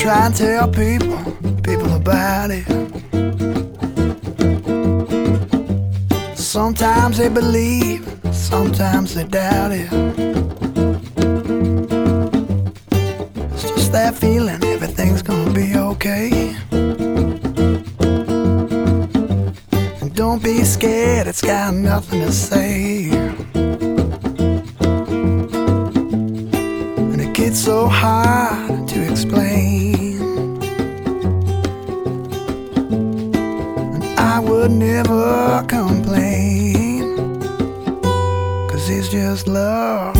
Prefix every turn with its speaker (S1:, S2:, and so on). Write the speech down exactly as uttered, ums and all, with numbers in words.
S1: try and tell people, people about it. Sometimes they believe, sometimes they doubt it. It's just that feeling, everything's gonna be okay. And don't be scared, it's got nothing to say. And it gets so hard to explain. And I would never complain, 'cause it's just love.